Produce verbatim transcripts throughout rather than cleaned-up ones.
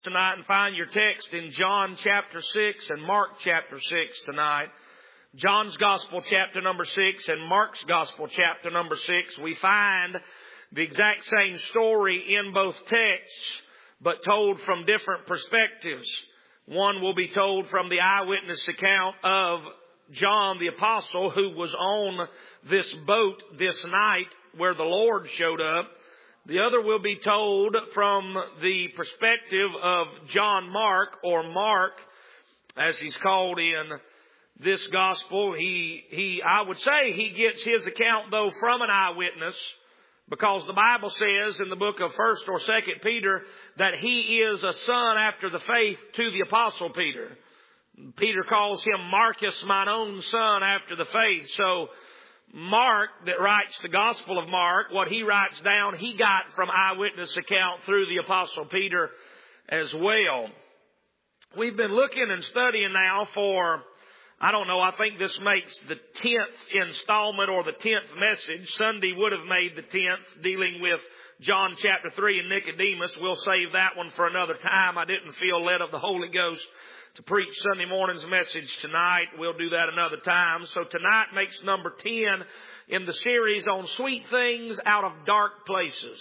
Tonight and find your text in John chapter six and Mark chapter six tonight. John's Gospel chapter number six and Mark's Gospel chapter number six. We find the exact same story in both texts, but told from different perspectives. One will be told from the eyewitness account of John the Apostle, who was on this boat this night where the Lord showed up. The other will be told from the perspective of John Mark, or Mark, as he's called in this gospel. He, he, I would say he gets his account, though, from an eyewitness, because the Bible says in the book of First or Second Peter that he is a son after the faith to the Apostle Peter. Peter calls him Marcus, mine own son after the faith. So Mark, that writes the Gospel of Mark, what he writes down, he got from eyewitness account through the Apostle Peter as well. We've been looking and studying now for, I don't know, I think this makes the tenth installment or the tenth message. Sunday would have made the tenth, dealing with John chapter three and Nicodemus. We'll save that one for another time. I didn't feel led of the Holy Ghost to preach Sunday morning's message tonight. We'll do that another time. So tonight makes number ten in the series on sweet things out of dark places.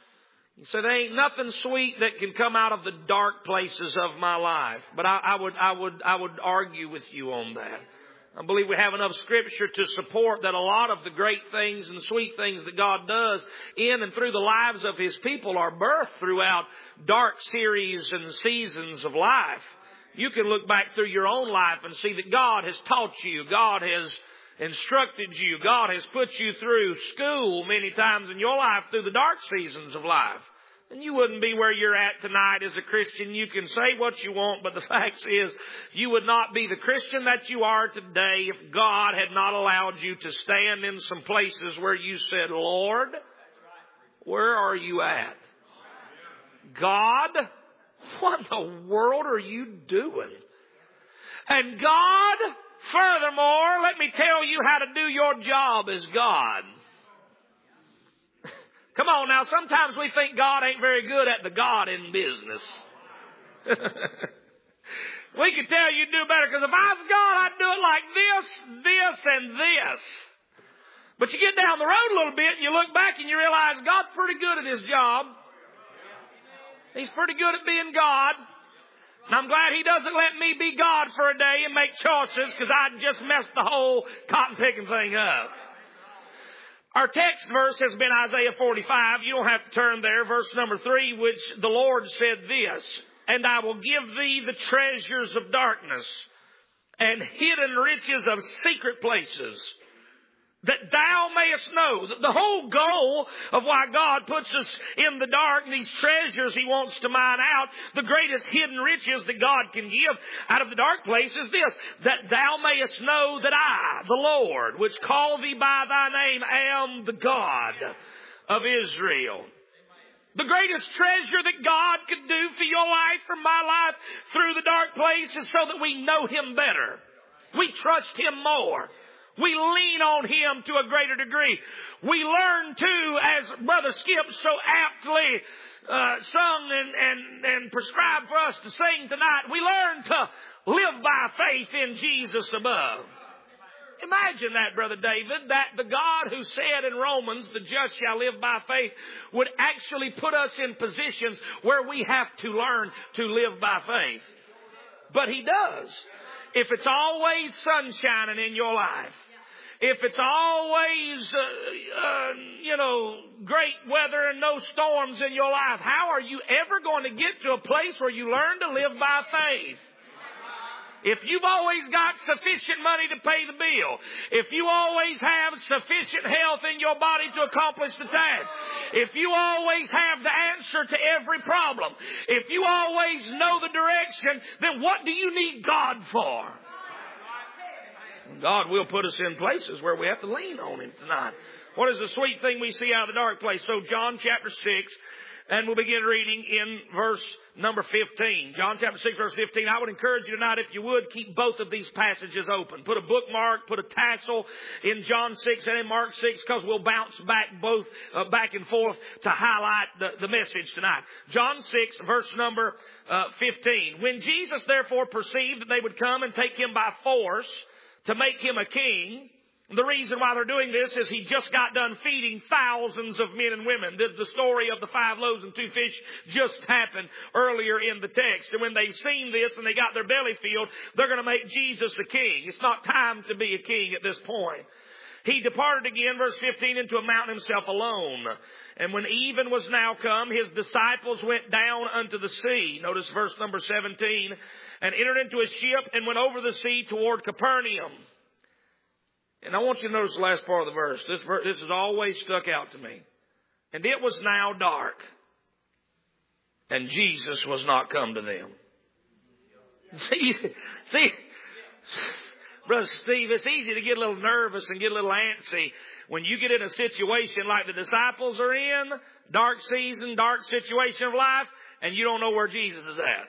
You say there ain't nothing sweet that can come out of the dark places of my life. But I, I would, I would, I would argue with you on that. I believe we have enough scripture to support that a lot of the great things and sweet things that God does in and through the lives of His people are birthed throughout dark series and seasons of life. You can look back through your own life and see that God has taught you. God has instructed you. God has put you through school many times in your life through the dark seasons of life. And you wouldn't be where you're at tonight as a Christian. You can say what you want, but the fact is you would not be the Christian that you are today if God had not allowed you to stand in some places where you said, Lord, where are you at? God, what in the world are you doing? And God, furthermore, let me tell you how to do your job as God. Come on now, sometimes we think God ain't very good at the God in business. We could tell you do better, because if I was God, I'd do it like this, this, and this. But you get down the road a little bit and you look back and you realize God's pretty good at His job. He's pretty good at being God. And I'm glad He doesn't let me be God for a day and make choices, because I'd just messed the whole cotton picking thing up. Our text verse has been Isaiah forty-five. You don't have to turn there. Verse number three, which the Lord said this, and I will give thee the treasures of darkness and hidden riches of secret places, that thou mayest know. The whole goal of why God puts us in the dark, these treasures He wants to mine out, the greatest hidden riches that God can give out of the dark place is this, that thou mayest know that I, the Lord, which call thee by thy name, am the God of Israel. The greatest treasure that God could do for your life, for my life, through the dark place is so that we know Him better. We trust Him more. We lean on Him to a greater degree. We learn too, as Brother Skip so aptly uh, sung and, and, and prescribed for us to sing tonight, we learn to live by faith in Jesus above. Imagine that, Brother David, that the God who said in Romans, the just shall live by faith, would actually put us in positions where we have to learn to live by faith. But He does. If it's always sunshining in your life, if it's always, uh, uh, you know, great weather and no storms in your life, how are you ever going to get to a place where you learn to live by faith? If you've always got sufficient money to pay the bill, if you always have sufficient health in your body to accomplish the task, if you always have the answer to every problem, if you always know the direction, then what do you need God for? God will put us in places where we have to lean on Him tonight. What is the sweet thing we see out of the dark place? So John chapter six And we'll begin reading in verse number fifteen. John chapter six, verse fifteen. I would encourage you tonight, if you would, keep both of these passages open. Put a bookmark, put a tassel in John six and in Mark six, because we'll bounce back both, uh, back and forth to highlight the, the message tonight. John six, verse number uh, fifteen. When Jesus therefore perceived that they would come and take him by force to make him a king. The reason why they're doing this is he just got done feeding thousands of men and women. The, the story of the five loaves and two fish just happened earlier in the text. And when they've seen this and they got their belly filled, they're going to make Jesus the king. It's not time to be a king at this point. He departed again, verse fifteen, into a mountain himself alone. And when even was now come, his disciples went down unto the sea. Notice verse number seventeen. And entered into a ship and went over the sea toward Capernaum. And I want you to notice the last part of the verse. This verse, this has always stuck out to me. And it was now dark, and Jesus was not come to them. See, see, Brother Steve, it's easy to get a little nervous and get a little antsy when you get in a situation like the disciples are in, dark season, dark situation of life, and you don't know where Jesus is at.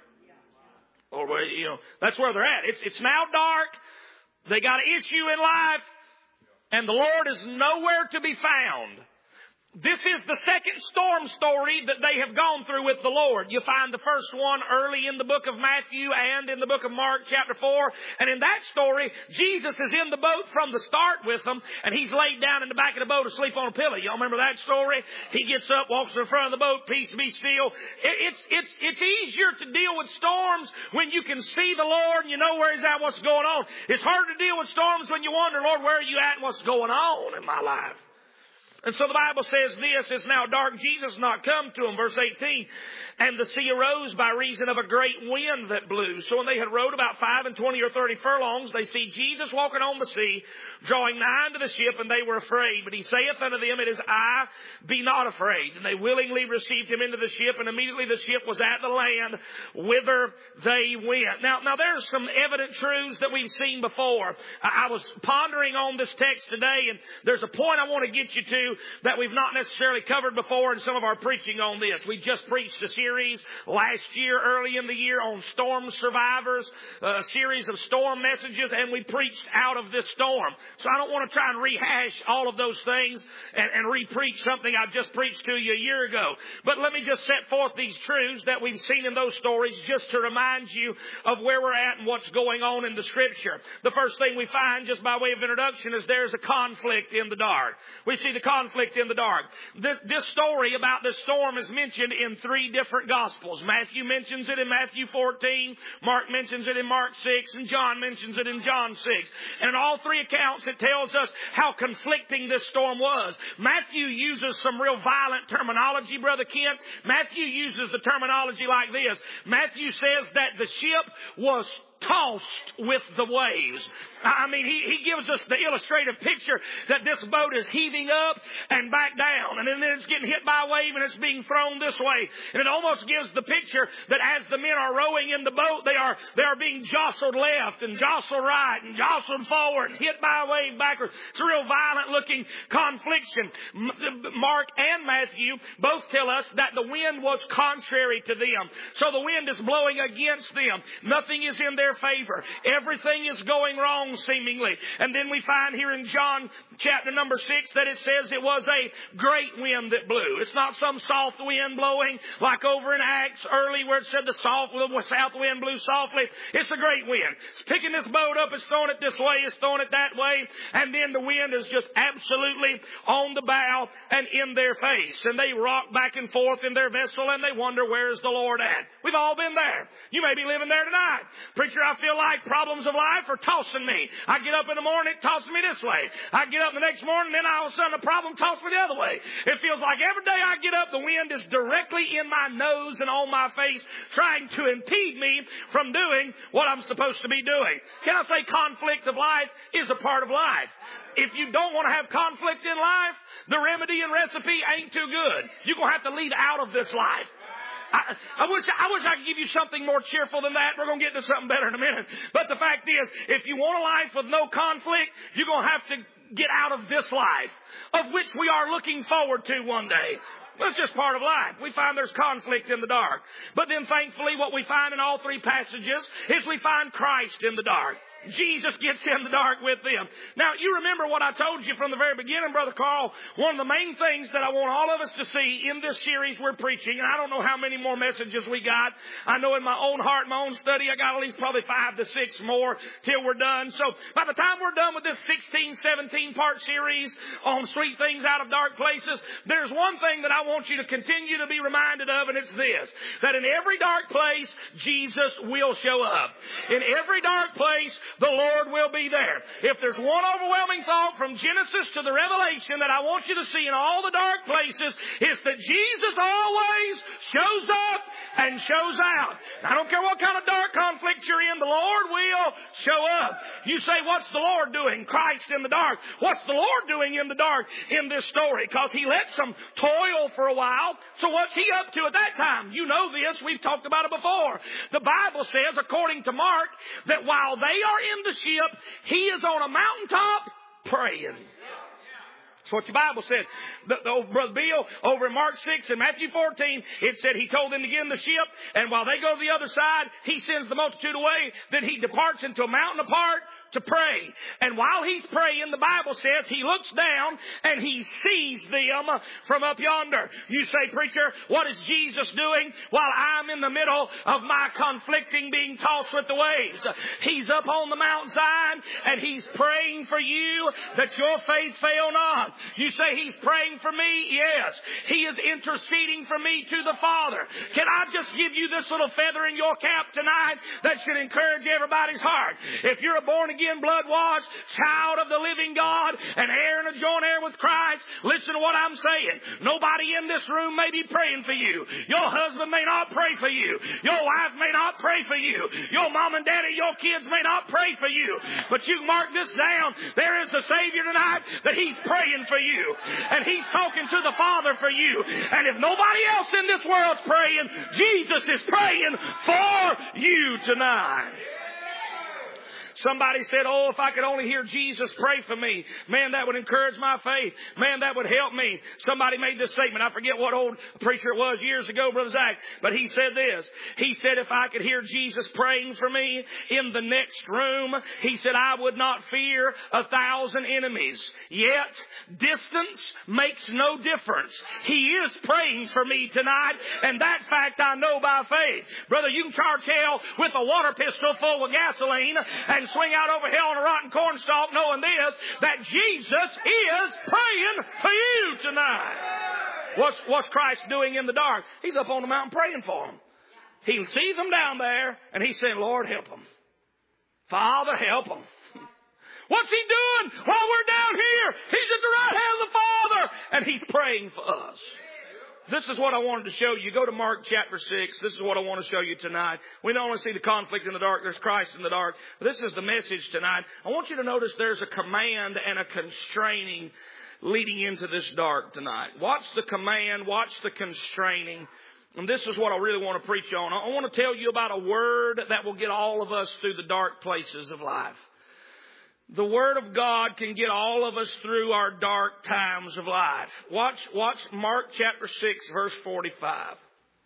Or where, you know, that's where they're at. It's, it's now dark. They got an issue in life, and the Lord is nowhere to be found. This is the second storm story that they have gone through with the Lord. You find the first one early in the book of Matthew and in the book of Mark chapter four. And in that story, Jesus is in the boat from the start with them, and he's laid down in the back of the boat asleep on a pillow. Y'all remember that story? He gets up, walks in front of the boat, peace be still. It's, it's, it's easier to deal with storms when you can see the Lord and you know where he's at, what's going on. It's harder to deal with storms when you wonder, Lord, where are you at and what's going on in my life? And so the Bible says this, it's now dark. Jesus not come to him. Verse eighteen. And the sea arose by reason of a great wind that blew. So when they had rowed about five and twenty or thirty furlongs, they see Jesus walking on the sea, drawing nigh unto the ship, and they were afraid. But he saith unto them, it is I, be not afraid. And they willingly received him into the ship, and immediately the ship was at the land whither they went. Now, now there's some evident truths that we've seen before. I, I was pondering on this text today, and there's a point I want to get you to that we've not necessarily covered before in some of our preaching on this. We just preached a series last year, early in the year, on storm survivors, a series of storm messages, and we preached out of this storm. So I don't want to try and rehash all of those things and, and re-preach something I just preached to you a year ago. But let me just set forth these truths that we've seen in those stories just to remind you of where we're at and what's going on in the Scripture. The first thing we find, just by way of introduction, is there's a conflict in the dark. We see the conflict in the dark. This, this story about this storm is mentioned in three different Gospels. Matthew mentions it in Matthew fourteen, Mark mentions it in Mark six, and John mentions it in John six. And in all three accounts, it tells us how conflicting this storm was. Matthew uses some real violent terminology, Brother Kent. Matthew uses the terminology like this. Matthew says that the ship was tossed with the waves. I mean, he, he gives us the illustrative picture that this boat is heaving up and back down, and then it's getting hit by a wave and it's being thrown this way. And it almost gives the picture that as the men are rowing in the boat, they are they are being jostled left and jostled right and jostled forward, hit by a wave backward. It's a real violent looking confliction. Mark and Matthew both tell us that the wind was contrary to them. So the wind is blowing against them. Nothing is in their favor. Everything is going wrong seemingly. And then we find here in John chapter number six that it says it was a great wind that blew. It's not some soft wind blowing like over in Acts early where it said the soft the south wind blew softly. It's a great wind. It's picking this boat up, it's throwing it this way, it's throwing it that way, and then the wind is just absolutely on the bow and in their face. And they rock back and forth in their vessel and they wonder, where's the Lord at? We've all been there. You may be living there tonight. Preacher, I feel like problems of life are tossing me. I get up in the morning, it tosses me this way. I get up the next morning, then all of a sudden the problem tosses me the other way. It feels like every day I get up, the wind is directly in my nose and on my face, trying to impede me from doing what I'm supposed to be doing. Can I say conflict of life is a part of life? If you don't want to have conflict in life, the remedy and recipe ain't too good. You're going to have to lead out of this life. I, I wish I wish I could give you something more cheerful than that. We're going to get to something better in a minute. But the fact is, if you want a life with no conflict, you're going to have to get out of this life, of which we are looking forward to one day. That's just part of life. We find there's conflict in the dark. But then thankfully what we find in all three passages is we find Christ in the dark. Jesus gets in the dark with them. Now, you remember what I told you from the very beginning, Brother Carl. One of the main things that I want all of us to see in this series we're preaching, and I don't know how many more messages we got. I know in my own heart, my own study, I got at least probably five to six more till we're done. So by the time we're done with this sixteen, seventeen part series on sweet things out of dark places, there's one thing that I want you to continue to be reminded of, and it's this, that in every dark place, Jesus will show up. In every dark place, the Lord will be there. If there's one overwhelming thought from Genesis to the Revelation that I want you to see in all the dark places, is that Jesus always shows up and shows out. I don't care what kind of dark conflict you're in, the Lord will show up. You say, what's the Lord doing? Christ in the dark. What's the Lord doing in the dark in this story? Because He let some toil for a while. So what's He up to at that time? You know this. We've talked about it before. The Bible says, according to Mark, that while they are in the ship, He is on a mountaintop praying. That's what the Bible said. The, the old Brother Bill, over in Mark six and Matthew fourteen, it said He told them to get in the ship, and while they go to the other side, He sends the multitude away. Then He departs into a mountain apart to pray. And while He's praying, the Bible says He looks down and He sees them from up yonder. You say, preacher, what is Jesus doing while I'm in the middle of my conflicting, being tossed with the waves? He's up on the mountainside and He's praying for you that your faith fail not. You say He's praying for me? Yes. He is interceding for me to the Father. Can I just give you this little feather in your cap tonight that should encourage everybody's heart? If you're a born again, blood-washed child of the living God and heir and a joint heir with Christ, listen to what I'm saying. Nobody in this room may be praying for you. Your husband may not pray for you. Your wife may not pray for you. Your mom and daddy, your kids may not pray for you. But you mark this down. There is a Savior tonight that He's praying for you. And He's talking to the Father for you. And if nobody else in this world's praying, Jesus is praying for you tonight. Somebody said, oh, if I could only hear Jesus pray for me, man, that would encourage my faith. Man, that would help me. Somebody made this statement. I forget what old preacher it was years ago, Brother Zach, but he said this. He said, if I could hear Jesus praying for me in the next room, he said, I would not fear a thousand enemies. Yet, distance makes no difference. He is praying for me tonight, and that fact I know by faith. Brother, you can charge hell with a water pistol full of gasoline and swing out over hell on a rotten cornstalk knowing this, that Jesus is praying for you tonight. What's, what's Christ doing in the dark? He's up on the mountain praying for them. He sees them down there and He's saying, Lord, help them. Father, help them. What's He doing while we're down here? He's at the right hand of the Father and He's praying for us. This is what I wanted to show you. Go to Mark chapter six. This is what I want to show you tonight. We don't want to see the conflict in the dark. There's Christ in the dark. This is the message tonight. I want you to notice there's a command and a constraining leading into this dark tonight. Watch the command. Watch the constraining. And this is what I really want to preach on. I want to tell you about a word that will get all of us through the dark places of life. The Word of God can get all of us through our dark times of life. Watch, watch Mark chapter six, verse forty-five.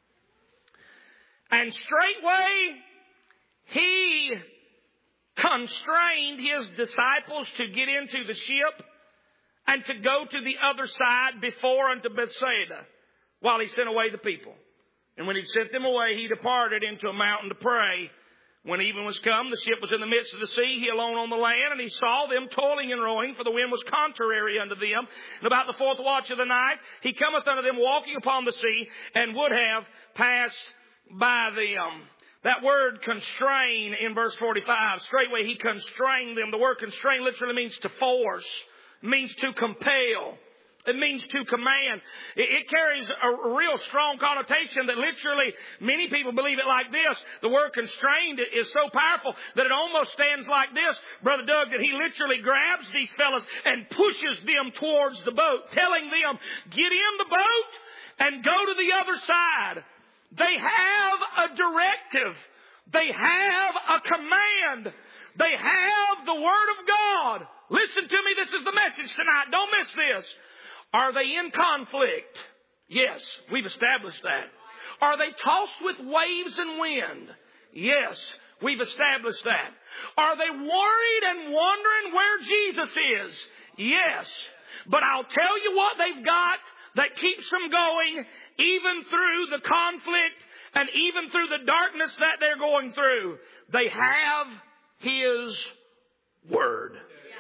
And straightway He constrained His disciples to get into the ship and to go to the other side before unto Bethsaida, while He sent away the people. And when He sent them away, He departed into a mountain to pray. When even was come, the ship was in the midst of the sea, He alone on the land, and He saw them toiling and rowing, for the wind was contrary unto them. And about the fourth watch of the night, He cometh unto them walking upon the sea, and would have passed by them. That word constrain in verse forty-five, straightway He constrained them. The word constrain literally means to force, means to compel. It means to command. It carries a real strong connotation that literally many people believe it like this. The word constrained is so powerful that it almost stands like this, Brother Doug, that He literally grabs these fellas and pushes them towards the boat, telling them, get in the boat and go to the other side. They have a directive. They have a command. They have the Word of God. Listen to me. This is the message tonight. Don't miss this. Are they in conflict? Yes, we've established that. Are they tossed with waves and wind? Yes, we've established that. Are they worried and wondering where Jesus is? Yes. But I'll tell you what they've got that keeps them going even through the conflict and even through the darkness that they're going through. They have His Word.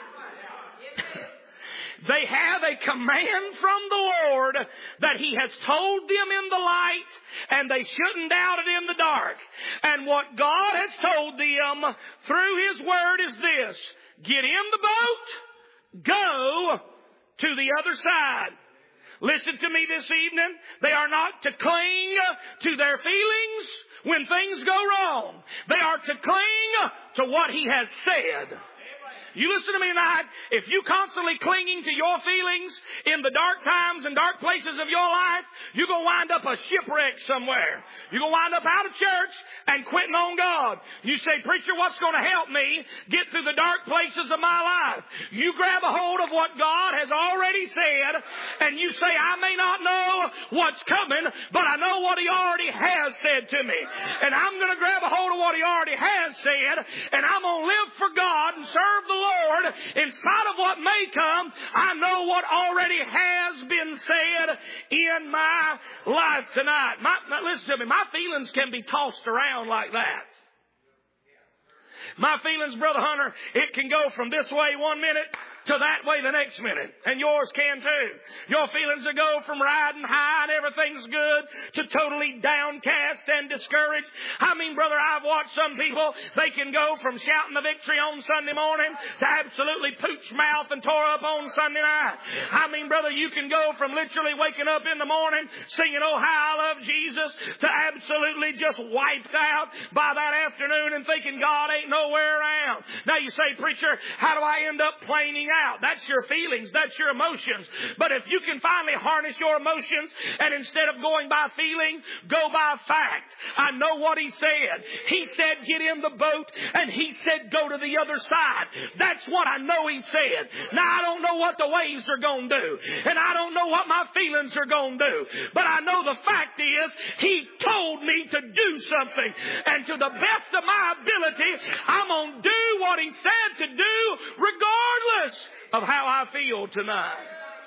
They have a command from the Lord that He has told them in the light, and they shouldn't doubt it in the dark. And what God has told them through His Word is this: get in the boat, go to the other side. Listen to me this evening. They are not to cling to their feelings when things go wrong. They are to cling to what He has said. You listen to me tonight. If you constantly clinging to your feelings in the dark times and dark places of your life, you're going to wind up a shipwreck somewhere. You're going to wind up out of church and quitting on God. You say, preacher, what's going to help me get through the dark places of my life? You grab a hold of what God has already said, and you say, I may not know what's coming, but I know what He already has said to me. And I'm going to grab a hold of what He already has said, and I'm going to live for God and serve the Lord, in spite of what may come. I know what already has been said in my life tonight. My, my, listen to me. My feelings can be tossed around like that. My feelings, Brother Hunter, it can go from this way one minute to that way the next minute. And yours can too. Your feelings will go from riding high and everything's good to totally downcast and discouraged. I mean, brother, I've watched some people, they can go from shouting the victory on Sunday morning to absolutely pooch mouth and tore up on Sunday night. I mean, brother, you can go from literally waking up in the morning singing, oh, how I love Jesus, to absolutely just wiped out by that afternoon and thinking God ain't nowhere around. Now you say, preacher, how do I end up planing out? That's your feelings. That's your emotions. But if you can finally harness your emotions and instead of going by feeling, go by fact. I know what He said. He said, get in the boat, and He said, go to the other side. That's what I know He said. Now, I don't know what the waves are going to do, and I don't know what my feelings are going to do, but I know the fact is He told me to do something, and to the best of my ability, I'm going to do what He said to do regardless of how I feel tonight.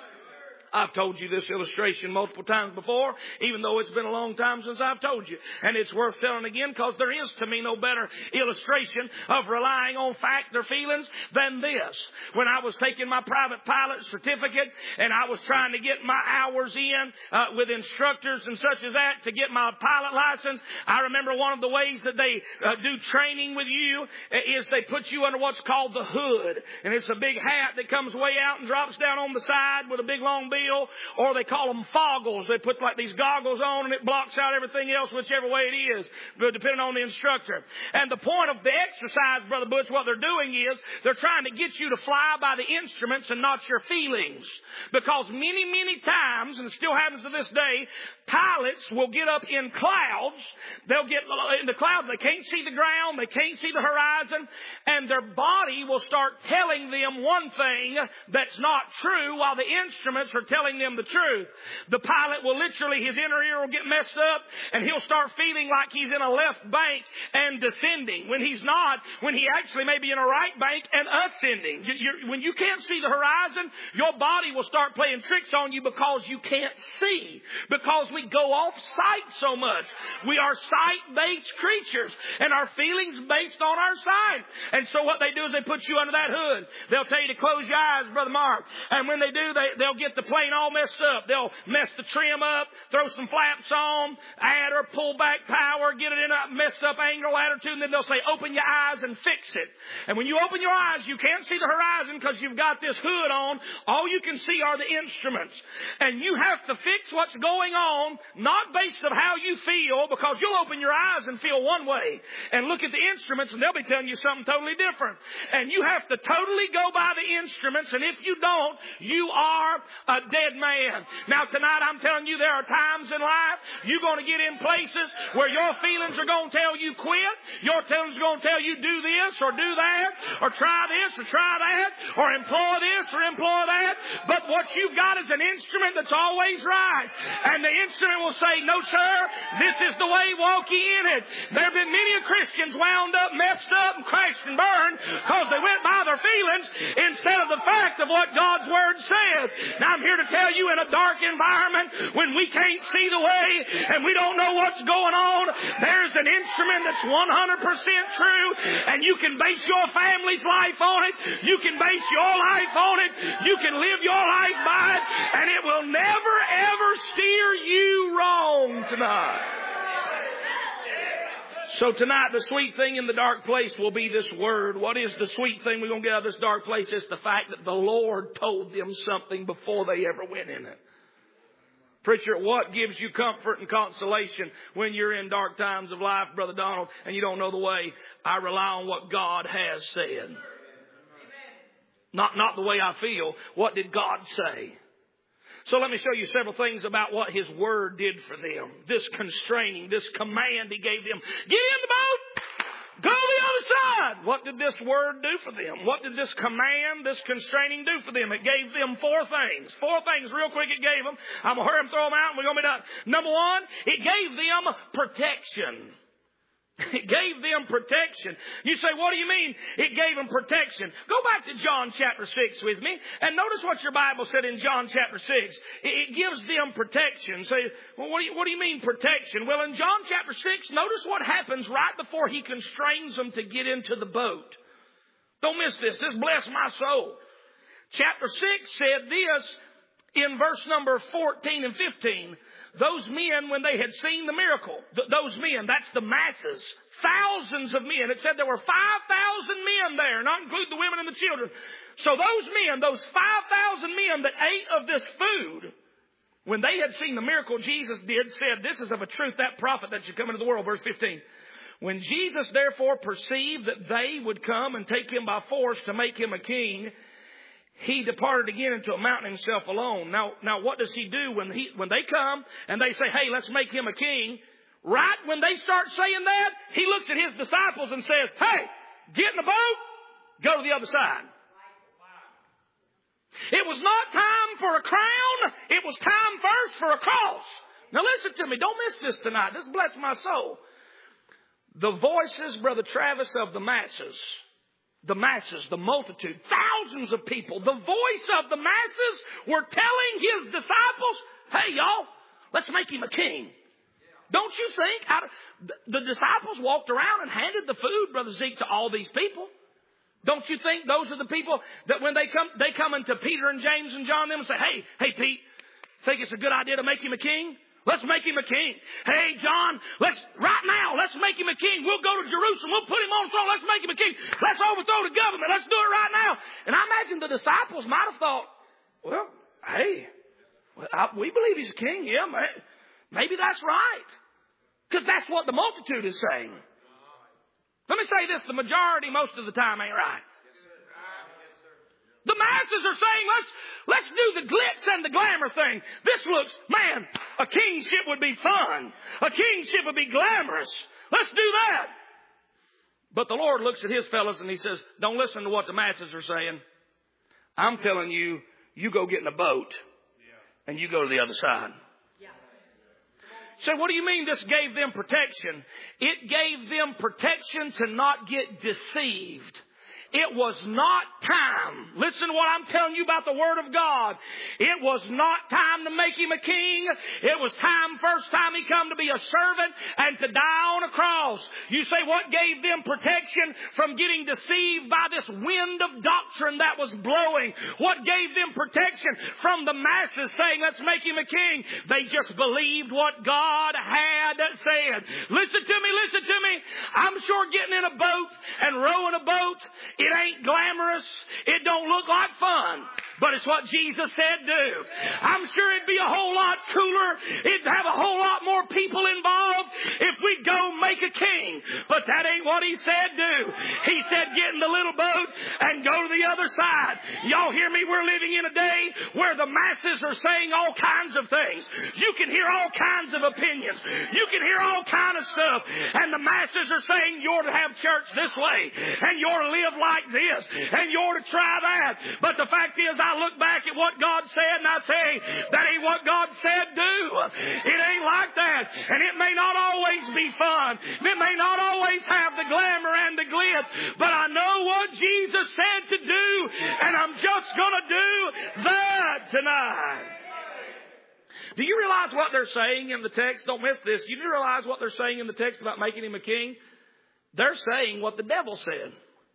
I've told you this illustration multiple times before, even though it's been a long time since I've told you. And it's worth telling again because there is to me no better illustration of relying on fact or feelings than this. When I was taking my private pilot certificate and I was trying to get my hours in uh, with instructors and such as that to get my pilot license, I remember one of the ways that they uh, do training with you is they put you under what's called the hood. And it's a big hat that comes way out and drops down on the side with a big long beard. Or they call them foggles. They put like these goggles on and it blocks out everything else, whichever way it is, depending on the instructor. And the point of the exercise, Brother Butch, what they're doing is they're trying to get you to fly by the instruments and not your feelings. Because many, many times, and it still happens to this day, pilots will get up in clouds. They'll get in the clouds. They can't see the ground. They can't see the horizon. And their body will start telling them one thing that's not true while the instruments are telling them the truth. The pilot will literally, his inner ear will get messed up and he'll start feeling like he's in a left bank and descending when he's not, when he actually may be in a right bank and ascending. You, you're, when you can't see the horizon, your body will start playing tricks on you because you can't see. Because we go off sight so much. We are sight-based creatures and our feelings based on our sight. And so what they do is they put you under that hood. They'll tell you to close your eyes, Brother Mark. And when they do, they, they'll get the plane all messed up. They'll mess the trim up, throw some flaps on, add or pull back power, get it in a messed up angle attitude, and then they'll say, open your eyes and fix it. And when you open your eyes, you can't see the horizon because you've got this hood on. All you can see are the instruments. And you have to fix what's going on, not based on how you feel, because you'll open your eyes and feel one way and look at the instruments and they'll be telling you something totally different. And you have to totally go by the instruments, and if you don't, you are a dead man. Now tonight I'm telling you there are times in life you're going to get in places where your feelings are going to tell you quit, Your television's going to tell you do this or do that, or try this or try that, or employ this or employ that. But what you've got is an instrument that's always right. And the instrument will say, no, sir, this is the way, walk ye in it. There have been many Christians wound up, messed up, and crashed and burned because they went by their feelings instead of the fact of what God's Word says. Now, I'm here to tell you, in a dark environment, when we can't see the way and we don't know what's going on, there's an instrument that's one hundred percent true, and you can base your family's life on it. You can base your life on it. You can live your life by it, and it will never, ever steer you wrong tonight. So tonight, the sweet thing in the dark place will be this word. What is the sweet thing we're going to get out of this dark place? It's the fact that the Lord told them something before they ever went in it. Preacher, what gives you comfort and consolation when you're in dark times of life, Brother Donald, and you don't know the way? I rely on what God has said. Not, not the way I feel. What did God say? So let me show you several things about what His Word did for them. This constraining, this command He gave them. Get in the boat! Go to the other side! What did this Word do for them? What did this command, this constraining do for them? It gave them four things. Four things real quick it gave them. I'm going to hurry and throw them out and we're going to be done. Number one, it gave them protection. It gave them protection. You say, what do you mean it gave them protection? Go back to John chapter six with me and notice what your Bible said in John chapter six. It gives them protection. Say, well, what do you, what do you mean protection? Well, in John chapter six, notice what happens right before He constrains them to get into the boat. Don't miss this. This bless my soul. Chapter six said this in verse number fourteen and fifteen. Those men, when they had seen the miracle, th- those men, that's the masses, thousands of men. It said there were five thousand men there, not including the women and the children. So those men, those five thousand men that ate of this food, when they had seen the miracle Jesus did, said, this is of a truth that prophet that should come into the world. Verse fifteen. When Jesus therefore perceived that they would come and take Him by force to make Him a king, He departed again into a mountain Himself alone. Now, now what does He do when he, when they come and they say, hey, let's make Him a king? Right when they start saying that, He looks at His disciples and says, hey, get in the boat, go to the other side. It was not time for a crown. It was time first for a cross. Now listen to me. Don't miss this tonight. This bless my soul. The voices, Brother Travis, of the masses, the masses, the multitude, thousands of people, the voice of the masses were telling His disciples, hey, y'all, let's make Him a king. Don't you think out of, the disciples walked around and handed the food, Brother Zeke, to all these people? Don't you think those are the people that when they come, they come into Peter and James and John and them and say, hey, hey, Pete, think it's a good idea to make Him a king? Let's make Him a king. Hey, John, let's, right now, let's make Him a king. We'll go to Jerusalem. We'll put Him on the throne. Let's make Him a king. Let's overthrow the government. Let's do it right now. And I imagine the disciples might have thought, well, hey, well, I, we believe He's a king. Yeah, maybe that's right. Because that's what the multitude is saying. Let me say this. The majority most of the time ain't right. The masses are saying, let's, let's do the glitz and the glamour thing. This looks, man, a kingship would be fun. A kingship would be glamorous. Let's do that. But the Lord looks at His fellas and He says, don't listen to what the masses are saying. I'm telling you, you go get in a boat and you go to the other side. So what do you mean this gave them protection? It gave them protection to not get deceived. It was not time. Listen to what I'm telling you about the Word of God. It was not time to make Him a king. It was time, first time He come to be a servant and to die on a cross. You say, what gave them protection from getting deceived by this wind of doctrine that was blowing? What gave them protection from the masses saying, let's make Him a king? They just believed what God had said. Listen to me, listen to me. I'm sure getting in a boat and rowing a boat, it ain't glamorous. It don't look like fun. But it's what Jesus said do. I'm sure it'd be a whole lot cooler. It'd have a whole lot more people involved if we'd go make a king. But that ain't what he said do. He said get in the little boat and go to the other side. Y'all hear me? We're living in a day where the masses are saying all kinds of things. You can hear all kinds of opinions. You can hear all kinds of stuff. And the masses are saying you ought to have church this way. And you ought to live like this. And you ought to try that. But the fact is, I look back at what God said and I say, that ain't what God said do. It ain't like that. And it may not always be fun. It may not always have the glamour and the glitz. But I know what Jesus said to do. And I'm just going to do that tonight. Do you realize what they're saying in the text? Don't miss this. Do you realize what they're saying in the text about making him a king? They're saying what the devil said.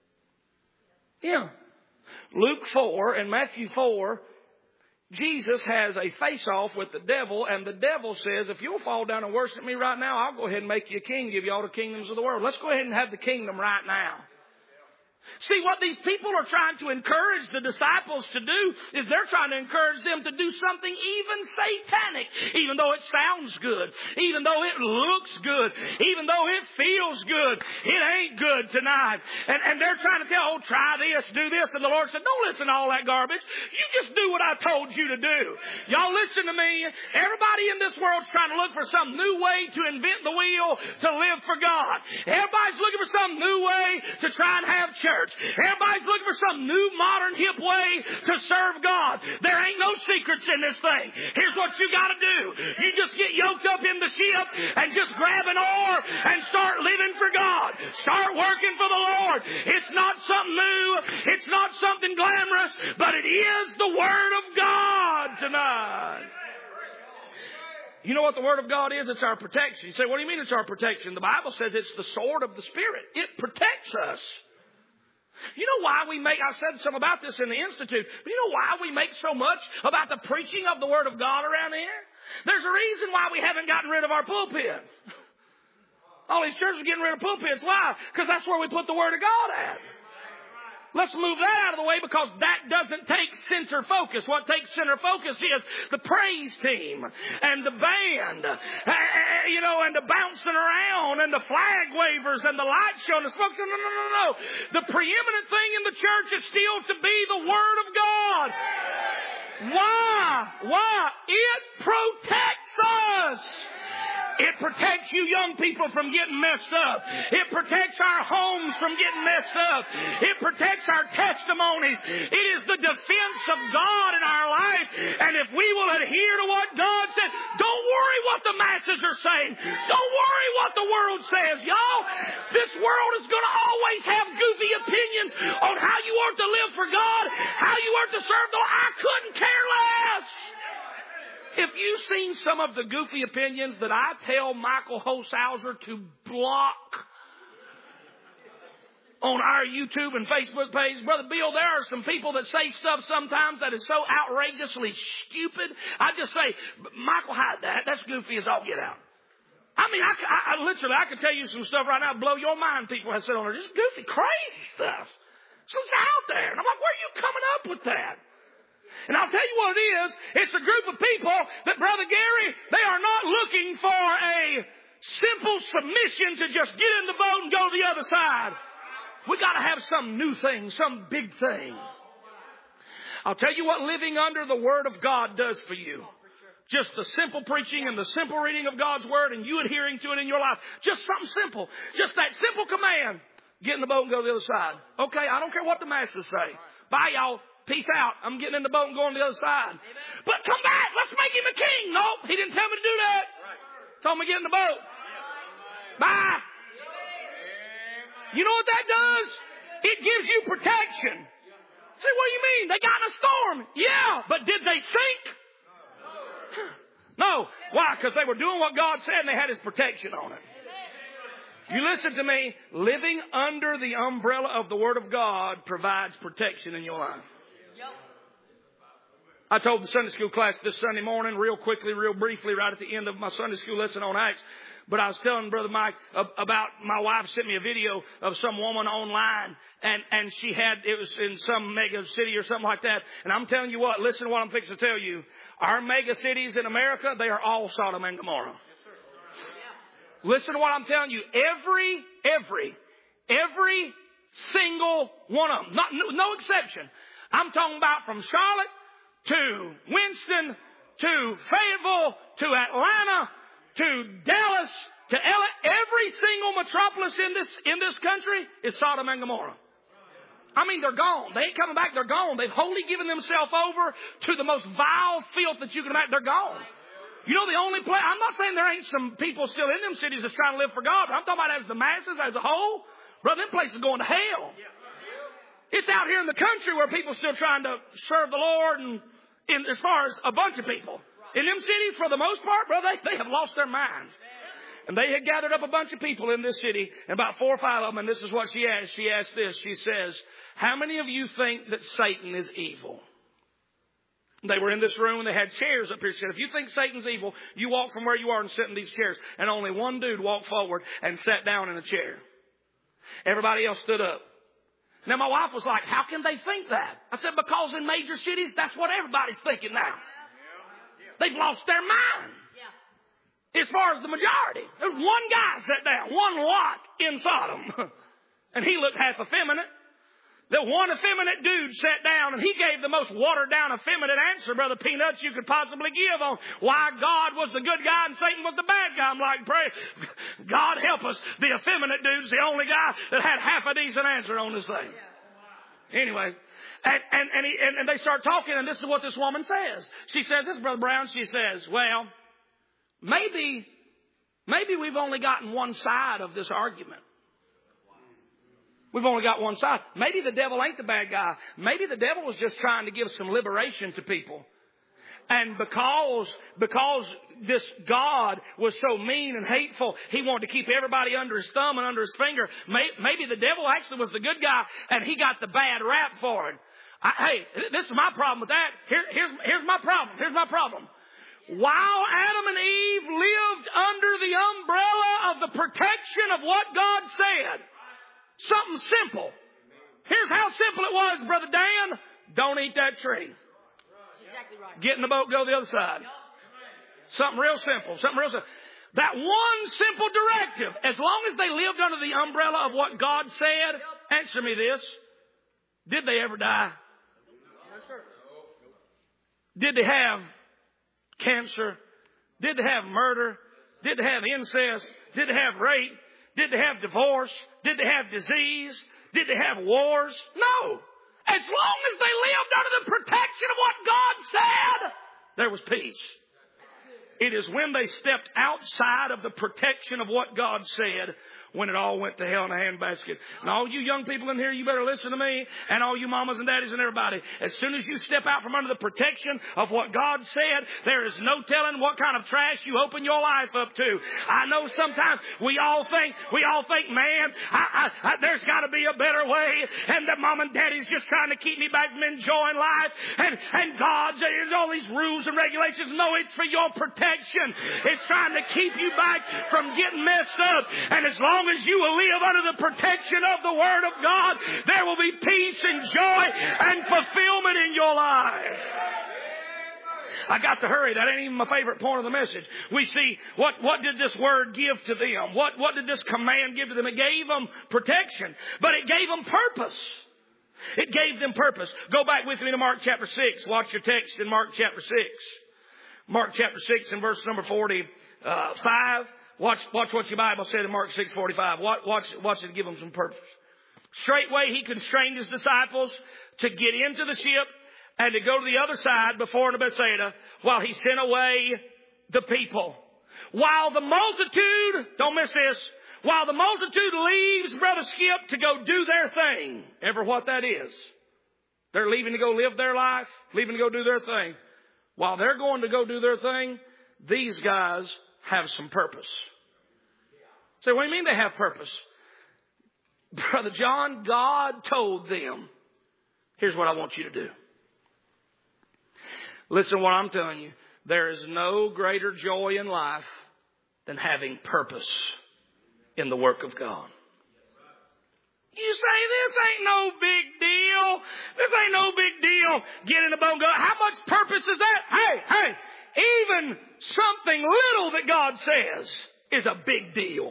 Yeah. Luke four and Matthew four, Jesus has a face-off with the devil, and the devil says, if you'll fall down and worship me right now, I'll go ahead and make you a king, give you all the kingdoms of the world. Let's go ahead and have the kingdom right now. See, what these people are trying to encourage the disciples to do is they're trying to encourage them to do something even satanic, even though it sounds good, even though it looks good, even though it feels good. It ain't good tonight. And, and they're trying to tell, oh, try this, do this. And the Lord said, don't listen to all that garbage. You just do what I told you to do. Y'all listen to me. Everybody in this world's trying to look for some new way to invent the wheel to live for God. Everybody's looking for some new way to try and have church. Everybody's looking for some new, modern, hip way to serve God. There ain't no secrets in this thing. Here's what you got to do. You just get yoked up in the ship and just grab an oar and start living for God. Start working for the Lord. It's not something new. It's not something glamorous, but it is the Word of God tonight. You know what the Word of God is? It's our protection. You say, what do you mean it's our protection? The Bible says it's the sword of the Spirit. It protects us. You know why we make, I said some about this in the Institute, but you know why we make so much about the preaching of the Word of God around here? There's a reason why we haven't gotten rid of our pulpit. All these churches are getting rid of pulpits. Why? Because that's where we put the Word of God at. Let's move that out of the way because that doesn't take center focus. What takes center focus is the praise team and the band, you know, and the bouncing around and the flag wavers and the light show and the smoke. No, no, no, no. The preeminent thing in the church is still to be the Word of God. Why? Why? It protects us. It protects you young people from getting messed up. It protects our homes from getting messed up. It protects our testimonies. It is the defense of God in our life. And if we will adhere to what God said, don't worry what the masses are saying. Don't worry what the world says. Y'all, this world is going to always have goofy opinions on how you are to live for God, how you are to serve the Lord. I couldn't care less. If you've seen some of the goofy opinions that I tell Michael Holshouser to block on our YouTube and Facebook page, Brother Bill, there are some people that say stuff sometimes that is so outrageously stupid. I just say, Michael, hide that. That's goofy as all get out. I mean, I, I, I literally, I could tell you some stuff right now, blow your mind. People have said on there, just goofy, crazy stuff. So it's out there. And I'm like, where are you coming up with that? And I'll tell you what it is. It's a group of people that, Brother Gary, they are not looking for a simple submission to just get in the boat and go to the other side. We got to have some new thing, some big thing. I'll tell you what living under the Word of God does for you. Just the simple preaching and the simple reading of God's Word and you adhering to it in your life. Just something simple. Just that simple command. Get in the boat and go to the other side. Okay, I don't care what the masses say. Bye, y'all. Peace out. I'm getting in the boat and going to the other side. Amen. But come back. Let's make him a king. Nope. He didn't tell me to do that. Right. Told me to get in the boat. Amen. Bye. Amen. You know what that does? It gives you protection. Say, what do you mean? They got in a storm. Yeah. But did they sink? No. Why? Because they were doing what God said and they had His protection on it. You listen to me. Living under the umbrella of the Word of God provides protection in your life. I told the Sunday school class this Sunday morning, real quickly, real briefly, right at the end of my Sunday school lesson on Acts. But I was telling Brother Mike about my wife sent me a video of some woman online, and, and she had, it was in some mega city or something like that. And I'm telling you what, listen to what I'm fixing to tell you. Our mega cities in America, they are all Sodom and Gomorrah. Listen to what I'm telling you. Every, every, every single one of them, not, no, no exception. I'm talking about from Charlotte to Winston to Fayetteville to Atlanta to Dallas to L A. Every single metropolis in this in this country is Sodom and Gomorrah. I mean, they're gone. They ain't coming back. They're gone. They've wholly given themselves over to the most vile filth that you can imagine. They're gone. You know, the only place, I'm not saying there ain't some people still in them cities that's trying to live for God, but I'm talking about as the masses, as a whole. Brother, them places are going to hell. It's out here in the country where people are still trying to serve the Lord, and in, as far as a bunch of people. In them cities, for the most part, brother, they, they have lost their minds. And they had gathered up a bunch of people in this city, and about four or five of them, and this is what she asked. She asked this. She says, how many of you think that Satan is evil? They were in this room, and they had chairs up here. She said, if you think Satan's evil, you walk from where you are and sit in these chairs. And only one dude walked forward and sat down in a chair. Everybody else stood up. Now, my wife was like, how can they think that? I said, because in major cities, that's what everybody's thinking now. They've lost their mind. As far as the majority. There's one guy sat down, one lot in Sodom. And he looked half effeminate. The one effeminate dude sat down, and he gave the most watered-down effeminate answer, Brother Peanuts, you could possibly give on why God was the good guy and Satan was the bad guy. I'm like, pray, God help us. The effeminate dude's the only guy that had half a decent answer on this thing. Anyway, and, and, and, he, and, and they start talking, and this is what this woman says. She says this, Brother Brown, she says, well, maybe, maybe we've only gotten one side of this argument. We've only got one side. Maybe the devil ain't the bad guy. Maybe the devil was just trying to give some liberation to people. And because, because this God was so mean and hateful, he wanted to keep everybody under his thumb and under his finger. Maybe the devil actually was the good guy, and he got the bad rap for it. I, hey, this is my problem with that. Here, here's, here's my problem. Here's my problem. While Adam and Eve lived under the umbrella of the protection of what God said, something simple. Here's how simple it was, Brother Dan. Don't eat that tree. Exactly right. Get in the boat, go the other side. Something real simple. Something real simple. That one simple directive, as long as they lived under the umbrella of what God said, answer me this. Did they ever die? Did they have cancer? Did they have murder? Did they have incest? Did they have rape? Did they have divorce? Did they have disease? Did they have wars? No. As long as they lived under the protection of what God said, there was peace. It is when they stepped outside of the protection of what God said when it all went to hell in a handbasket. And all you young people in here, you better listen to me, and all you mamas and daddies and everybody. As soon as you step out from under the protection of what God said, there is no telling what kind of trash you open your life up to. I know sometimes we all think, we all think, man, I, I, I, there's got to be a better way, and that mom and daddy's just trying to keep me back from enjoying life, and, and God's, there's all these rules and regulations. No, it's for your protection. It's trying to keep you back from getting messed up. And as long As long as you will live under the protection of the Word of God, there will be peace and joy and fulfillment in your life. I got to hurry. That ain't even my favorite point of the message. We see what, what did this Word give to them? What, what did this command give to them? It gave them protection, but it gave them purpose. It gave them purpose. Go back with me to Mark chapter six. Watch your text in Mark chapter six. Mark chapter six and verse number forty-five. Watch, watch what your Bible said in Mark six forty-five. Watch, watch, watch it give them some purpose. Straightway he constrained his disciples to get into the ship and to go to the other side before to Bethsaida while he sent away the people. While the multitude, don't miss this, while the multitude leaves Brother Skip to go do their thing. Ever what that is. They're leaving to go live their life, leaving to go do their thing. While they're going to go do their thing, these guys have some purpose. So what do you mean they have purpose? Brother John, God told them, here's what I want you to do. Listen to what I'm telling you. There is no greater joy in life than having purpose in the work of God. You say, this ain't no big deal. This ain't no big deal. Get in the boat and go, how much purpose is that? Hey, hey, even something little that God says is a big deal.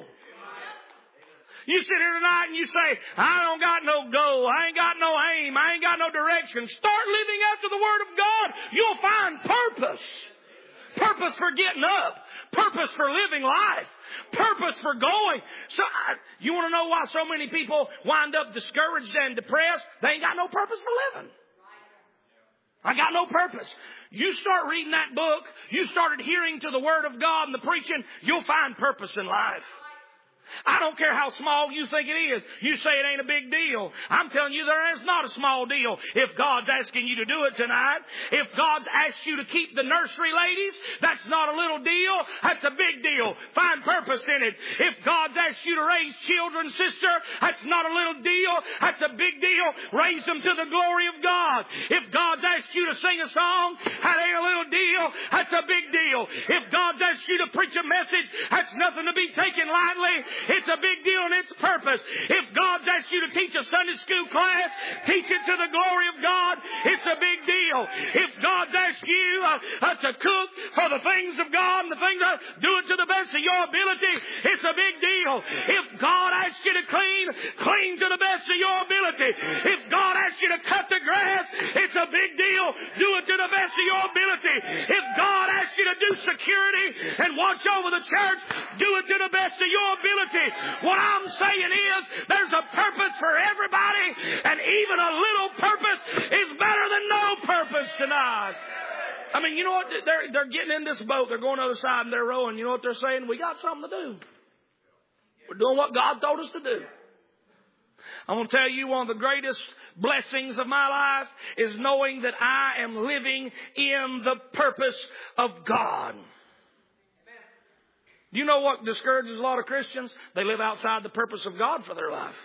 You sit here tonight and you say, I don't got no goal. I ain't got no aim. I ain't got no direction. Start living after the Word of God. You'll find purpose. Purpose for getting up. Purpose for living life. Purpose for going. So, I, you want to know why so many people wind up discouraged and depressed? They ain't got no purpose for living. I got no purpose. You start reading that book, you start adhering to the Word of God and the preaching, you'll find purpose in life. I don't care how small you think it is. You say it ain't a big deal. I'm telling you, there is not a small deal. If God's asking you to do it tonight, if God's asked you to keep the nursery ladies, that's not a little deal. That's a big deal. Find purpose in it. If God's asked you to raise children, sister, that's not a little deal. That's a big deal. Raise them to the glory of God. If God's asked you to sing a song, that ain't a little deal. That's a big deal. If God's asked you to preach a message, that's nothing to be taken lightly. It's a big deal in its purpose. If God's asked you to teach a Sunday school class, teach it to the glory of God. It's a big deal. If God's asked you uh, uh, to cook for the things of God and the things of, do it to the best of your ability. It's a big deal. If God asks you to clean, clean to the best of your ability. If God asks you to cut the grass, it's a big deal. Do it to the best of your ability. If God asks you to do security and watch over the church, do it to the best of your ability. What I'm saying is there's a purpose for everybody, and even a little purpose is better than no purpose tonight. I mean, you know what? They're, they're getting in this boat. They're going to the other side and they're rowing. You know what they're saying? We got something to do. We're doing what God told us to do. I'm going to tell you one of the greatest blessings of my life is knowing that I am living in the purpose of God. Do you know what discourages a lot of Christians? They live outside the purpose of God for their life.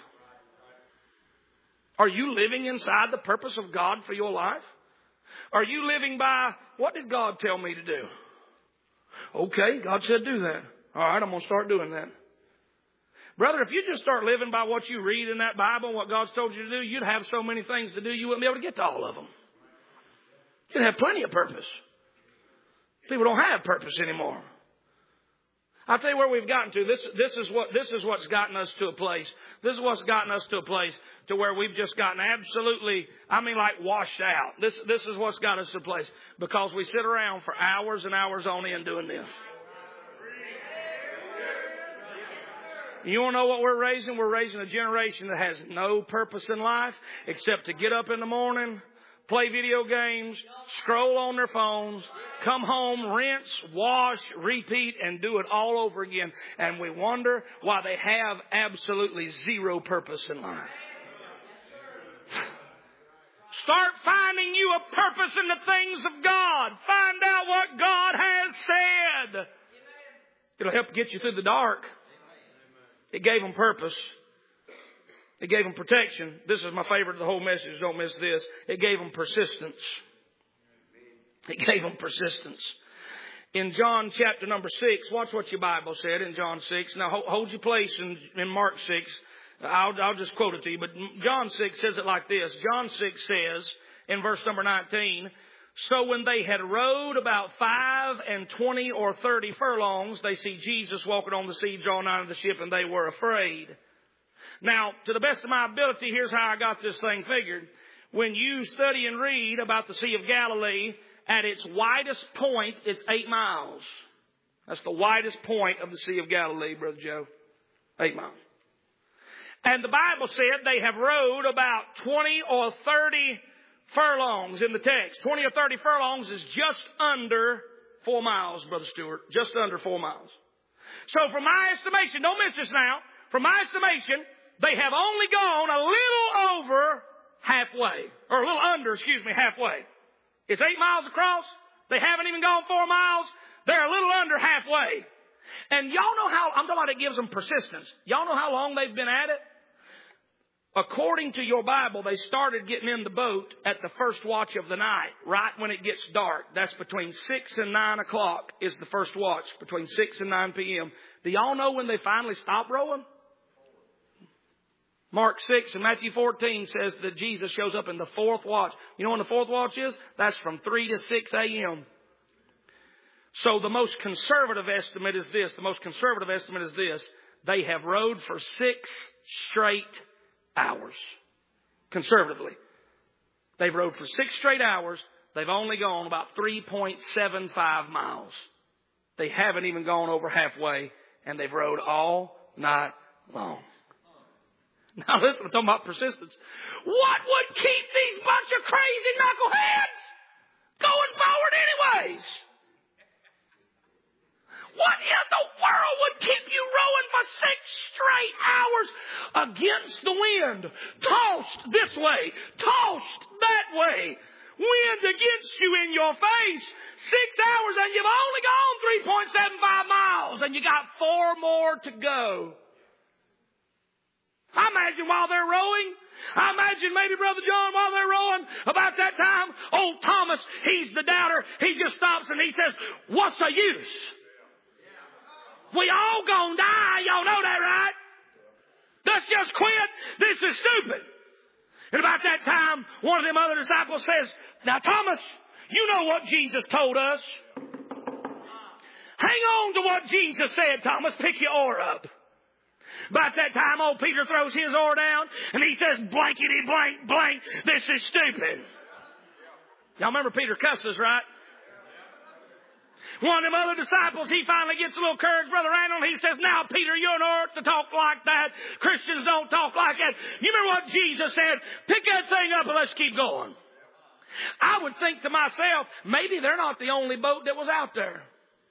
Are you living inside the purpose of God for your life? Are you living by, what did God tell me to do? Okay, God said do that. All right, I'm going to start doing that. Brother, if you just start living by what you read in that Bible, what God's told you to do, you'd have so many things to do, you wouldn't be able to get to all of them. You'd have plenty of purpose. People don't have purpose anymore. I'll tell you where we've gotten to. This, this is what, this is what's gotten us to a place. This is what's gotten us to a place to where we've just gotten absolutely, I mean, like washed out. This, this is what's got us to a place because we sit around for hours and hours on end doing this. You want to know what we're raising? We're raising a generation that has no purpose in life except to get up in the morning, play video games, scroll on their phones, come home, rinse, wash, repeat, and do it all over again. And we wonder why they have absolutely zero purpose in life. Start finding you a purpose in the things of God. Find out what God has said. It'll help get you through the dark. It gave them purpose. It gave them protection. This is my favorite of the whole message. Don't miss this. It gave them persistence. It gave them persistence. In John chapter number six, watch what your Bible said in John six. Now hold your place in, in Mark six. I'll, I'll just quote it to you. But John six says it like this. John six says in verse number nineteen, so when they had rowed about five and twenty or thirty furlongs, they see Jesus walking on the sea, drawing out of the ship, and they were afraid. Now, to the best of my ability, here's how I got this thing figured. When you study and read about the Sea of Galilee, at its widest point, it's eight miles. That's the widest point of the Sea of Galilee, Brother Joe. Eight miles. And the Bible said they have rowed about twenty or thirty furlongs in the text. twenty or thirty furlongs is just under four miles, Brother Stewart. Just under four miles. So from my estimation, don't miss this now. From my estimation, they have only gone a little over halfway. Or a little under, excuse me, halfway. It's eight miles across. They haven't even gone four miles. They're a little under halfway. And y'all know how, I'm talking about it gives them persistence. Y'all know how long they've been at it? according to your Bible, they started getting in the boat at the first watch of the night, right when it gets dark. That's between six and nine o'clock is the first watch, between six and nine p.m. Do y'all know when they finally stopped rowing? Mark six and Matthew fourteen says that Jesus shows up in the fourth watch. You know when the fourth watch is? That's from three to six a.m. So the most conservative estimate is this. The most conservative estimate is this. They have rowed for six straight hours. Conservatively. They've rowed for six straight hours. They've only gone about three point seven five miles. They haven't even gone over halfway, and they've rowed all night long. Now listen, I'm talking about persistence. What would keep these bunch of crazy knuckleheads going forward anyways? What in the world would keep you rowing for six straight hours against the wind? Tossed this way, tossed that way. Wind against you in your face. Six hours and you've only gone three point seven five miles and you got four more to go. I imagine while they're rowing, I imagine maybe Brother John while they're rowing, about that time, old Thomas, he's the doubter, he just stops and he says, what's the use? We all gonna die, y'all know that, right? Let's just quit. This is stupid. And about that time, one of them other disciples says, now Thomas, you know what Jesus told us. Hang on to what Jesus said, Thomas. Pick your oar up. About that time, old Peter throws his oar down, and he says, blankety blank blank, this is stupid. Y'all remember Peter cusses, right? One of them other disciples, he finally gets a little courage, Brother Randall, and he says, now, Peter, you're an orc to talk like that. Christians don't talk like that. You remember what Jesus said? Pick that thing up and let's keep going. I would think to myself, maybe they're not the only boat that was out there.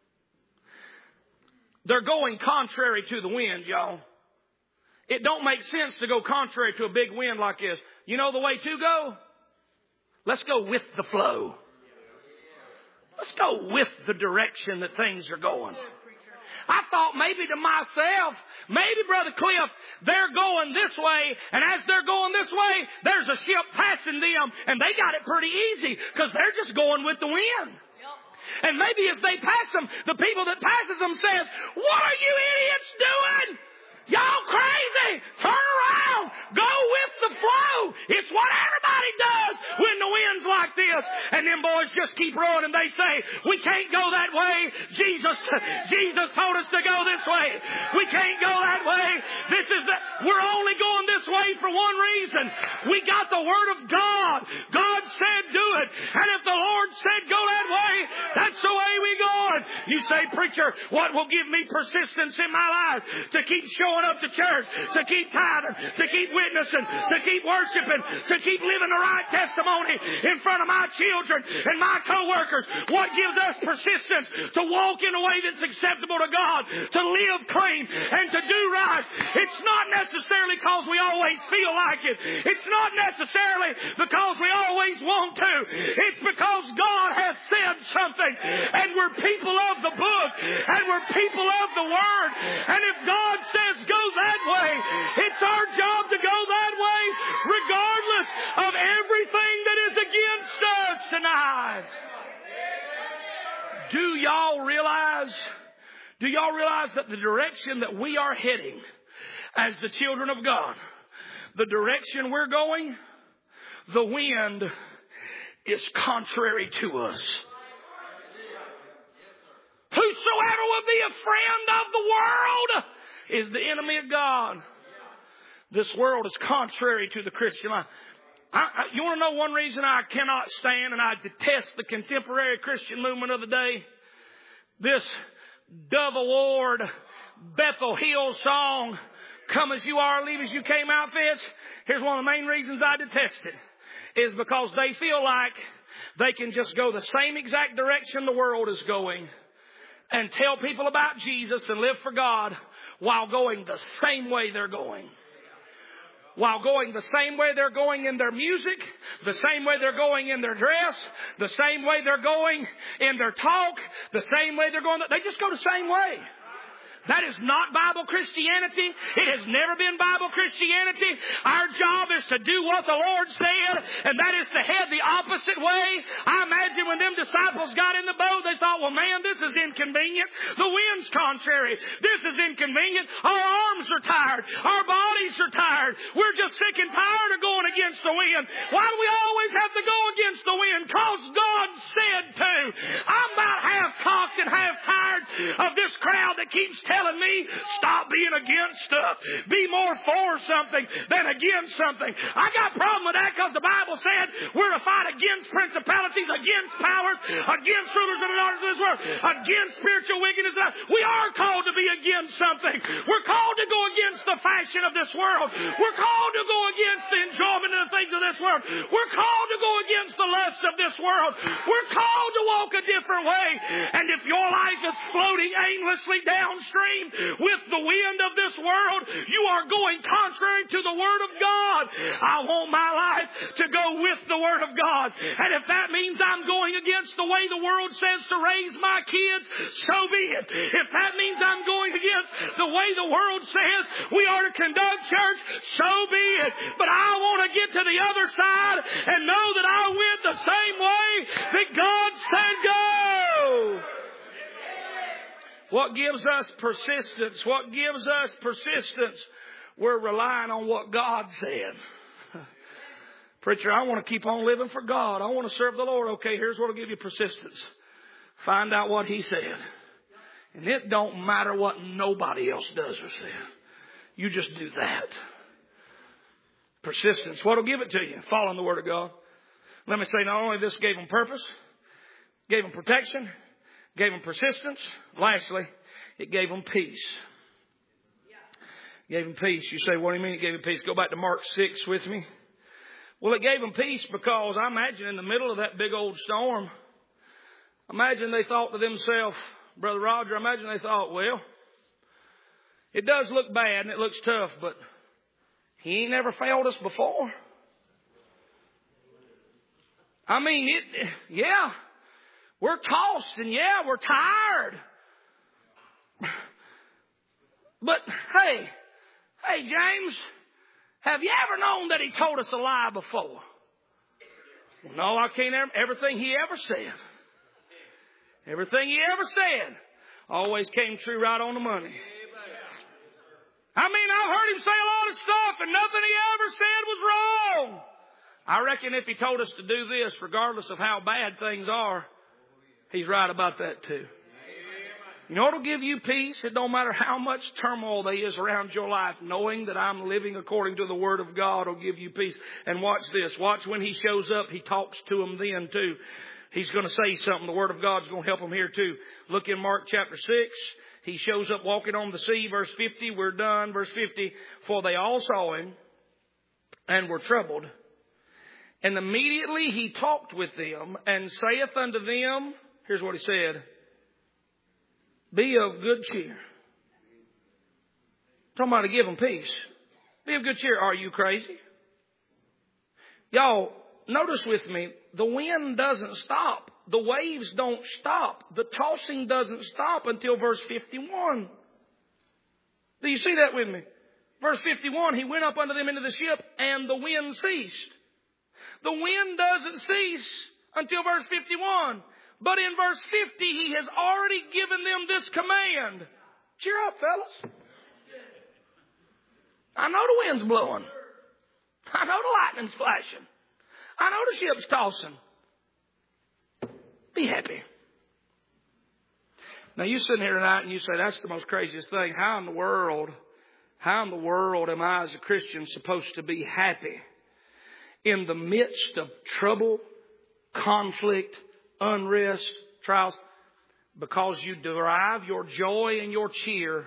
They're going contrary to the wind, y'all. It don't make sense to go contrary to a big wind like this. You know the way to go? Let's go with the flow. Let's go with the direction that things are going. I thought maybe to myself, maybe Brother Cliff, they're going this way, and as they're going this way, there's a ship passing them, and they got it pretty easy because they're just going with the wind. And maybe as they pass them, the people that passes them says, what are you idiots doing? Y'all crazy! Turn around! Go with the flow! It's what everybody does when the wind's like this. And them boys just keep rowing and they say, we can't go that way. Jesus, Jesus told us to go this way. We can't go that way. This is the, we're only going this way for one reason. We got the Word of God. God said do it. And if the Lord said go that way, that's the way we go. You say, preacher, what will give me persistence in my life to keep showing up to church, to keep tithing, to keep witnessing, to keep worshiping, to keep living the right testimony in front of my children and my co-workers? What gives us persistence to walk in a way that's acceptable to God, to live clean and to do right? It's not necessarily because we always feel like it. It's not necessarily because we always want to. It's because God has said something and we're people of the book and we're people of the Word. And if God says go that way, it's our job to go that way regardless of everything that is against us tonight. Do y'all realize, do y'all realize that the direction that we are heading as the children of God, the direction we're going, the wind is contrary to us. Whosoever will be a friend of the world is the enemy of God. This world is contrary to the Christian life. I, I, you want to know one reason I cannot stand and I detest the contemporary Christian movement of the day? This Dove Award, Bethel Hill song, come as you are, leave as you came outfits. Here's one of the main reasons I detest it, is because they feel like they can just go the same exact direction the world is going and tell people about Jesus and live for God while going the same way they're going. While going the same way they're going in their music, the same way they're going in their dress, the same way they're going in their talk, the same way they're going. They just go the same way. That is not Bible Christianity. It has never been Bible Christianity. Our job is to do what the Lord said, and that is to head the opposite way. I imagine when them disciples got in the boat, they thought, well, man, this is inconvenient. The wind's contrary. This is inconvenient. Our arms are tired. Our bodies are tired. We're just sick and tired of going against the wind. Why do we always have to go against the wind? Because God said to. I'm about half cocked and half tired of this crowd that keeps telling me, stop being against stuff. Be more for something than against something. I got a problem with that because the Bible said we're to fight against principalities, against powers, against rulers of the darkness of this world, against spiritual wickedness. We are called to be against something. We're called to go against the fashion of this world. We're called to go against the enjoyment of the things of this world. We're called to go against the lust of this world. We're called to walk a different way. And if your life is floating aimlessly downstream with the wind of this world, you are going contrary to the Word of God. I want my life to go with the Word of God. And if that means I'm going against the way the world says to raise my kids, so be it. If that means I'm going against the way the world says we are to conduct church, so be it. But I want to get to the other side and know that I went the same way that God said go. What gives us persistence? What gives us persistence? We're relying on what God said. Preacher, I want to keep on living for God. I want to serve the Lord. Okay, here's what will give you persistence. Find out what He said. And it don't matter what nobody else does or says. You just do that. Persistence. What will give it to you? Following the Word of God. Let me say, not only this gave them purpose, gave them protection, gave them persistence. Lastly, it gave them peace. It gave them peace. You say, what do you mean it gave them peace? Go back to Mark six with me. Well, it gave them peace because I imagine in the middle of that big old storm, imagine they thought to themselves, Brother Roger, I imagine they thought, well, it does look bad and it looks tough, but He ain't never failed us before. I mean, it, yeah, we're tossed and yeah, we're tired. But hey, hey, James, have you ever known that He told us a lie before? Well, no, I can't ever, everything He ever said. Everything He ever said always came true right on the money. I mean, I've heard Him say a lot of stuff and nothing He ever said was wrong. I reckon if He told us to do this, regardless of how bad things are, He's right about that too. You know what'll give you peace? It don't matter how much turmoil there is around your life. Knowing that I'm living according to the Word of God will give you peace. And watch this. Watch when He shows up, He talks to them then too. He's going to say something. The Word of God's going to help him here too. Look in Mark chapter six. He shows up walking on the sea. Verse fifty. We're done. Verse fifty. For they all saw Him and were troubled. And immediately He talked with them and saith unto them, here's what He said. Be of good cheer. Talking about to give them peace. Be of good cheer. Are you crazy? Y'all, notice with me, the wind doesn't stop. The waves don't stop. The tossing doesn't stop until verse fifty-one. Do you see that with me? Verse fifty-one, He went up unto them into the ship and the wind ceased. The wind doesn't cease until verse fifty-one. But in verse fifty, He has already given them this command. Cheer up, fellas. I know the wind's blowing. I know the lightning's flashing. I know the ship's tossing. Be happy. Now you sitting here tonight and you say, that's the most craziest thing. How in the world, how in the world am I as a Christian supposed to be happy in the midst of trouble, conflict, unrest, trials? Because you derive your joy and your cheer.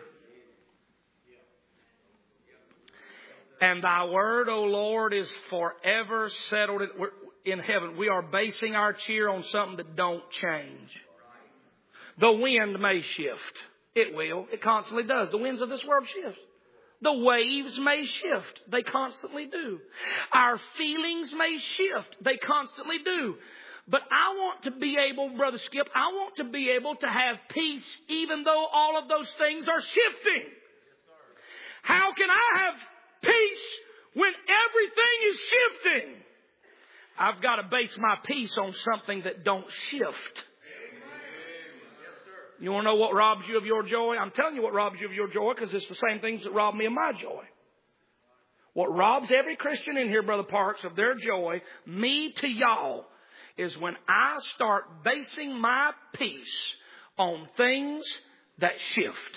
And Thy word, O Lord, is forever settled in heaven. We are basing our cheer on something that don't change. The wind may shift. It will. It constantly does. The winds of this world shift. The waves may shift. They constantly do. Our feelings may shift. They constantly do. But I want to be able, Brother Skip, I want to be able to have peace even though all of those things are shifting. How can I have peace when everything is shifting? I've got to base my peace on something that don't shift. You want to know what robs you of your joy? I'm telling you what robs you of your joy, because it's the same things that rob me of my joy. What robs every Christian in here, Brother Parks, of their joy, me to y'all, is when I start basing my peace on things that shift.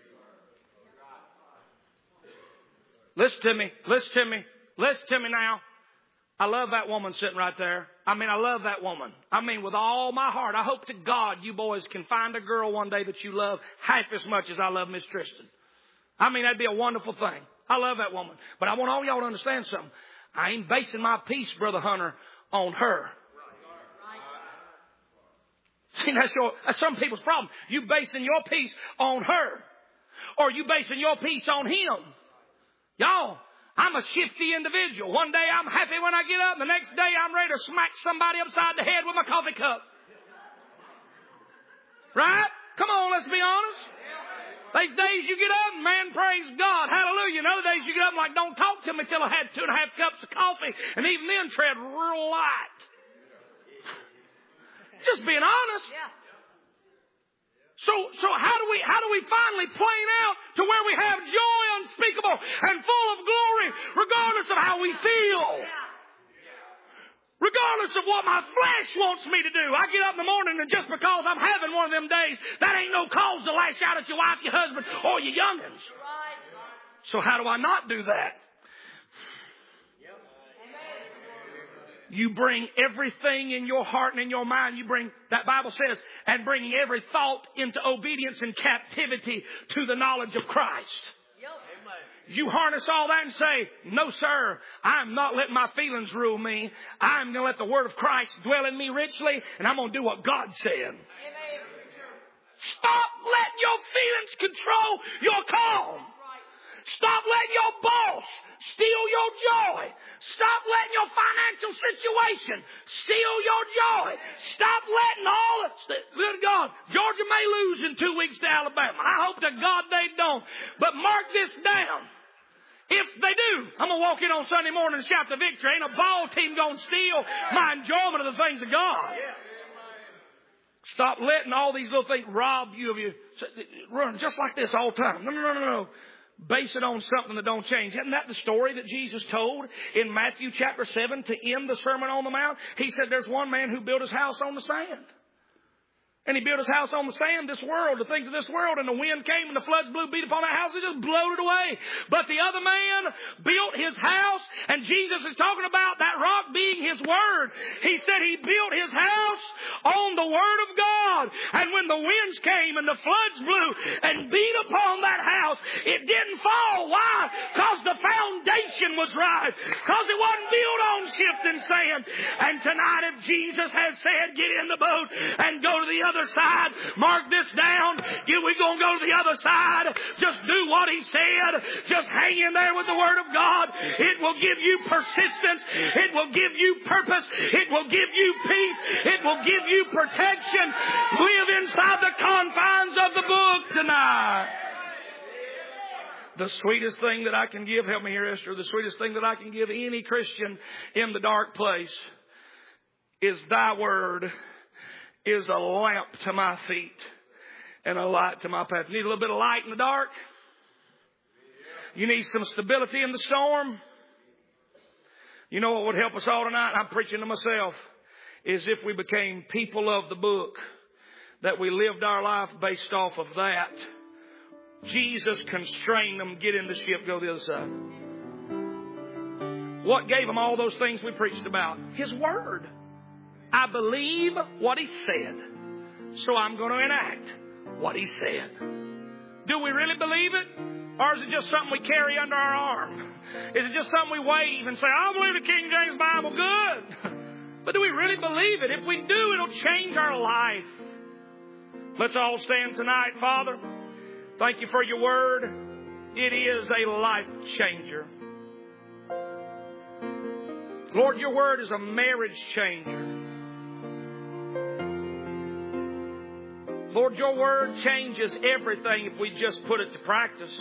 Listen to me. Listen to me. Listen to me now. I love that woman sitting right there. I mean, I love that woman. I mean, with all my heart. I hope to God you boys can find a girl one day that you love half as much as I love Miss Tristan. I mean, that'd be a wonderful thing. I love that woman. But I want all y'all to understand something. I ain't basing my peace, Brother Hunter, on her. See, that's, your, that's some people's problem. You basing your peace on her. Or you basing your peace on him. Y'all, I'm a shifty individual. One day I'm happy when I get up. The next day I'm ready to smack somebody upside the head with my coffee cup. Right? Come on, let's be honest. These days you get up and man, praise God. Hallelujah. And other days you get up and like, don't talk to me till I had two and a half cups of coffee. And even then tread real light. Just being honest. So, so how do we, how do we finally plane out to where we have joy unspeakable and full of glory, regardless of how we feel? Regardless of what my flesh wants me to do. I get up in the morning and just because I'm having one of them days, that ain't no cause to lash out at your wife, your husband, or your youngins. So how do I not do that? You bring everything in your heart and in your mind. You bring, that Bible says, and bringing every thought into obedience and captivity to the knowledge of Christ. You harness all that and say, no, sir, I'm not letting my feelings rule me. I'm going to let the Word of Christ dwell in me richly, and I'm going to do what God said. Stop letting your feelings control your calm. Stop letting your boss steal your joy. Stop letting your financial situation steal your joy. Stop letting all of it. Good God, Georgia may lose in two weeks to Alabama. I hope to God they don't. But mark this down. If they do, I'm going to walk in on Sunday morning and shout the victory. Ain't a ball team going to steal my enjoyment of the things of God. Stop letting all these little things rob you of you. Run just like this all the time. No, no, no, no, no. Base it on something that don't change. Isn't that the story that Jesus told in Matthew chapter seven to end the Sermon on the Mount? He said there's one man who built his house on the sand. And he built his house on the sand, this world, the things of this world, and the wind came and the floods blew, beat upon that house, and just blowed it away. But the other man built his house, and Jesus is talking about that rock being his word. He said he built his house on the word of God. And when the winds came and the floods blew and beat upon that house, it didn't fall. Why? Because the foundation was right. Because it wasn't built on shifting sand. And tonight, if Jesus has said, get in the boat and go to the other side, mark this down. We're going to go to the other side. Just do what he said. Just hang in there with the word of God. It will give you persistence. It will give you purpose. It will give you peace. It will give you protection. Live inside the confines of the book tonight. The sweetest thing that I can give, help me here, Esther, the sweetest thing that I can give any Christian in the dark place is thy word is a lamp to my feet and a light to my path. You need a little bit of light in the dark? You need some stability in the storm? You know what would help us all tonight? I'm preaching to myself. Is if we became people of the book. That we lived our life based off of that. Jesus constrained them, get in the ship, go to the other side. What gave them all those things we preached about? His word. I believe what he said, so I'm going to enact what he said. Do we really believe it? Or is it just something we carry under our arm? Is it just something we wave and say, I believe the King James Bible, good. But do we really believe it? If we do, it'll change our life. Let's all stand tonight, Father. Thank you for your word. It is a life changer. Lord, your word is a marriage changer. Lord, your word changes everything if we just put it to practice.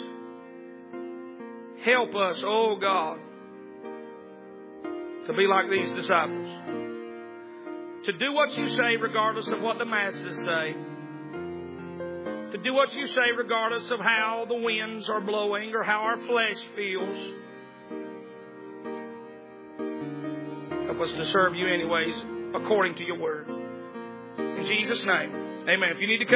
Help us, oh God, to be like these disciples. To do what you say regardless of what the masses say. To do what you say regardless of how the winds are blowing or how our flesh feels. Help us to serve you anyways, according to your word. In Jesus' name, amen. If you need to come